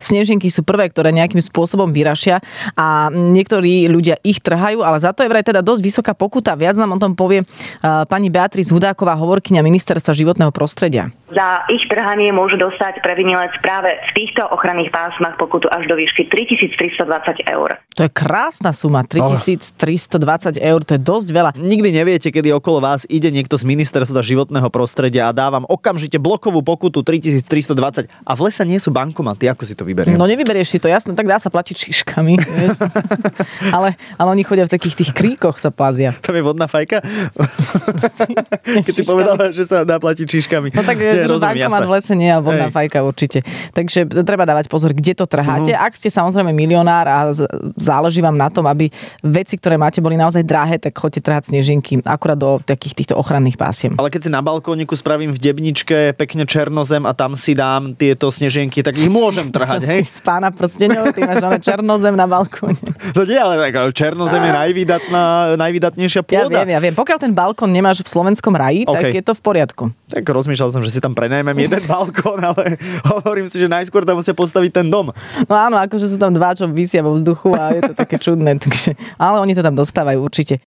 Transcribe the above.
snežinky sú prvé, ktoré nejakým spôsobom vyrašia a niektorí ľudia ich trhajú, ale za to je vraj teda dosť vysoká pokuta. Viac nám o tom povie pani Beatrice Hudáková, hovorkyňa Ministerstva životného prostredia. Za ich trhanie môže dostať previnilec práve v týchto ochranných pásmach pokutu až do výšky 3320 eur. To je krásna suma, 3320 eur, to je dosť veľa. Nikdy neviete, kedy okolo vás ide niekto z Ministerstva životného prostredia a dá vám okamžite blokovú pokutu 3320 a v lese nie sú bankomaty, ako si to vyberiem? No nevyberieš si to, jasné, tak dá sa platiť šiškami. ale oni chodia v takých tých kríkoch sa plazia. To je vodná fajka? Keď si povedala, že sa dá platiť šiškami. No tak bankomat v lese nie, ale vodná fajka určite. Takže treba dávať pozor, kde to trháte. Ak ste samozrejme milionár a záleží vám na tom, aby veci, ktoré máte, boli naozaj drahé, tak choďte trhať snežinky akurát do takých týchto ochranných pásiem. Ale keď si na balkóniku spravím v Debničke pekne černozem a tam si dám tieto snežienky, tak ich môžem trhať, hej? Z Pána prsteňov, ty máš černozem na balkóne. No nie, ale černozem je najvydatnejšia pôda. Ja viem. Pokiaľ ten balkón nemáš v slovenskom raji, tak je to v poriadku. Tak rozmýšľal som, že si tam prenajmem jeden balkón, ale hovorím si, že najskôr tam musia postaviť ten dom. No áno, akože sú tam dva, čo visia vo vzduchu a je to také čudné. Takže, ale oni to tam dostávajú určite.